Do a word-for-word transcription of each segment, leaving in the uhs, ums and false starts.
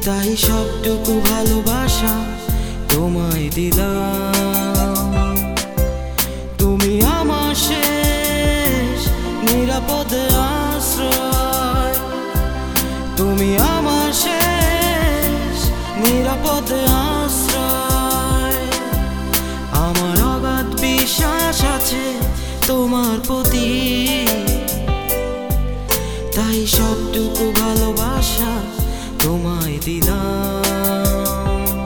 তাই সবটুকু ভালোবাসা তোমায় দিলাম। তুমি আমার শেষ নিরাপদে আশ্রয়, তুমি আমার শেষ নিরাপদে আশ্রয়। আমার অগাধ বিশ্বাস আছে তোমার প্রতি, তাই সবটুকু ভালোবাসা তোমায় দিলাম।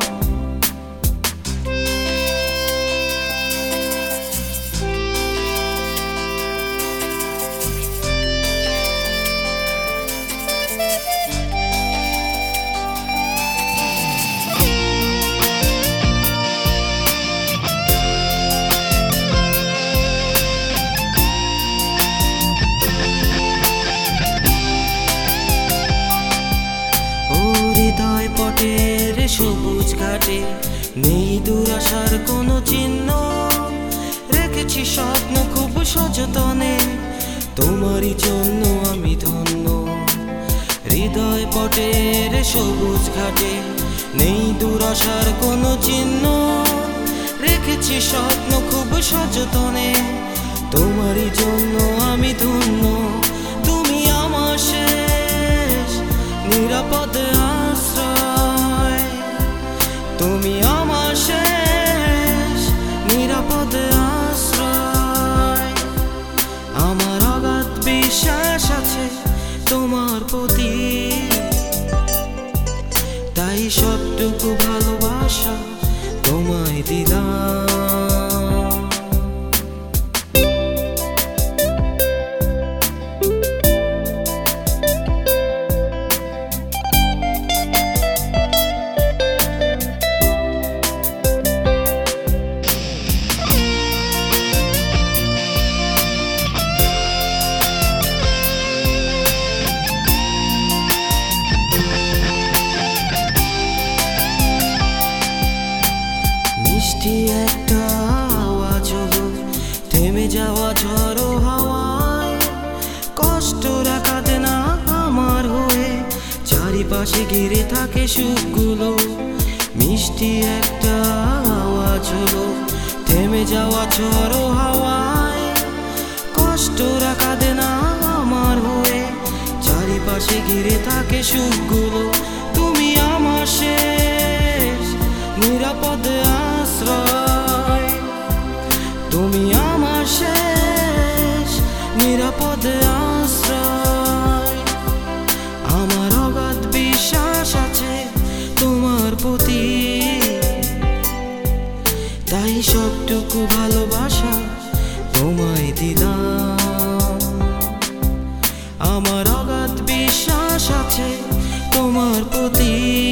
হৃদয় পটের সবুজ ঘাটে নেই দুরাশার কোনো চিহ্ন, রেখেছি স্বপ্ন খুব সযতনে, তোমারই জন্য আমি ধন্য। হৃদয় পটের সবুজ ঘাটে নেই দুরাশার কোনো চিহ্ন, রেখেছি স্বপ্ন খুব সযতনে, তোমারই জন্য আমি ধন্য। তুমি আমার শেষ নিরাপদে আশ্রয়, তুমি আমার শেষ নিরাপদে আশ্রয়। আমার অগাধ বিশ্বাস আছে তোমার প্রতি, তাই সবটুকু ভালোবাসা তোমায় দিলাম। মিষ্টি একটা আওয়াজ হলো থেমে যাওয়া ঝড়ো হাওয়ায়, কষ্ট রাখা দে না আমার হয়ে, চারিপাশে ঘিরে থাকে সুখগুলো। মিষ্টি একটা আওয়াজ হলো থেমে যাওয়া ঝড়ো হাওয়ায়, কষ্ট রাখা দে না আমার হয়ে, চারিপাশে ঘিরে থাকে সুখগুলো। তুমি আমার শেষ নিরাপদে আশ্রয়, তুমি আমার শেষ নিরাপদে আশ্রয়। আমার অগাধ বিশ্বাস আছে তোমার প্রতি, তাই সবটুকু ভালোবাসা তোমায় দিলাম। আমার অগাধ বিশ্বাস আছে তোমার প্রতি,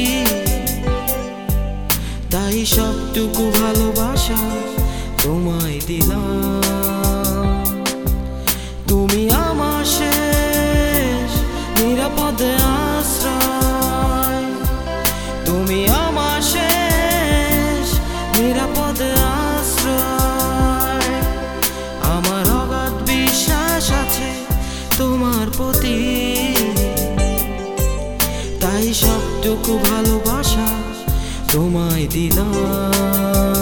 তাই সবটুকু ভালোবাসা তোমায় দিলাম। তুমি আমার শেষ নিরাপদে আশ্রয়, তুমি আমার শেষ নিরাপদে আশ্রয়। আমার অগাধ বিশ্বাস আছে তোমার প্রতি, তাই সবটুকু ভালোবাসা তোমায় দিলাম।